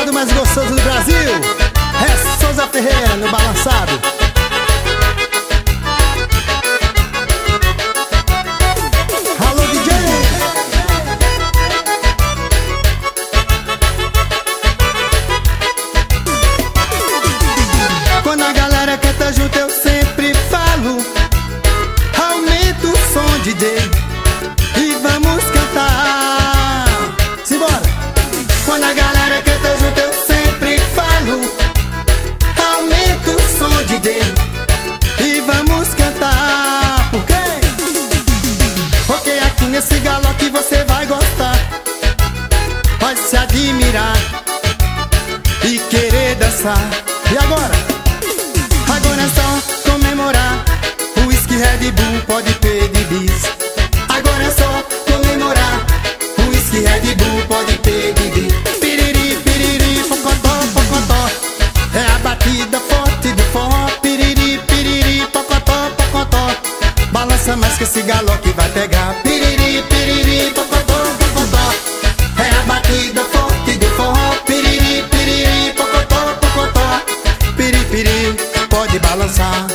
balançado mais gostoso do Brasil é Souza Ferreira no balançado. Alô, DJ! Quando a galera canta junto eu sempre falo: aumenta o som, DJ, e vamos cantar. Simbora! Quando a galera canta junto eu sempre falo: aumenta o som, DJ, e vamos cantar. Por quê? Porque aqui nesse galope você vai gostar, vai se admirar e querer dançar. E agora? Agora é só comemorar. O whisky Red Bull pode pedir bis. Agora é só comemorar. O whisky Red Bull pode pedir bis. Piriri, piriri, pocotó, pocotó. É a batida forte do forró. Piriri, piriri, pocotó, pocotó. Balança mais que esse galope vai pegar. Piriri, piriri, pocotó, pocotó. É a batida forte do forró. Piriri, piriri, pocotó, pocotó. Piriri, pode balançar.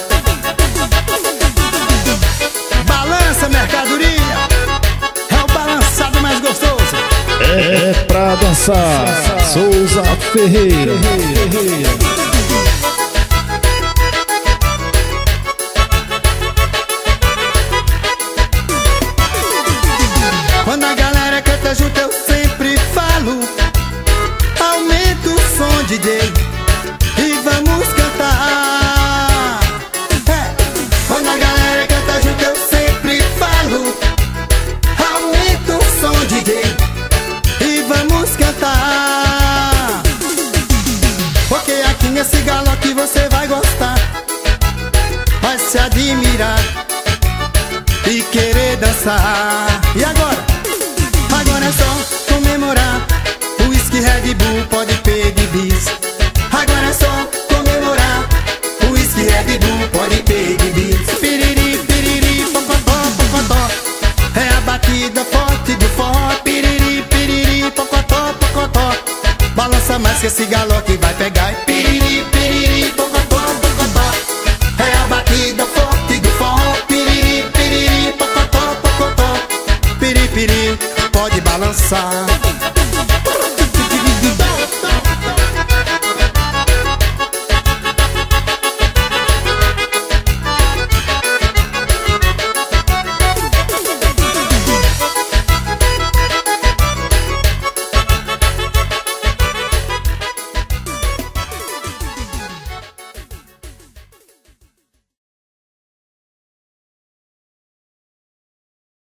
Balança, mercadoria. É o balançado mais gostoso. É pra dançar. Souza Ferreira. Quando a galera canta junto eu sempre falo: aumenta o som, DJ, e vamos cantar. Quando a galera canta junto eu sempre falo: aumenta o som, DJ, e vamos cantar. Porque aqui nesse galope você vai gostar, vai se admirar e querer dançar. E agora? Agora é só comemorar. O whisky Red Bull pode pedir bis. Agora é só comemorar. O whisky Red Bull pode pedir bis. Piriri, piriri, pocotó, pocotó. É a batida forte do forró. Piriri, piriri, pocotó, pocotó. Balança mais que esse galope vai pegar. Piriri, piriri, pocotó, pocotó. É a batida forte do forró. Piriri, piriri, pocotó, pocotó. Piriri, pode balançar.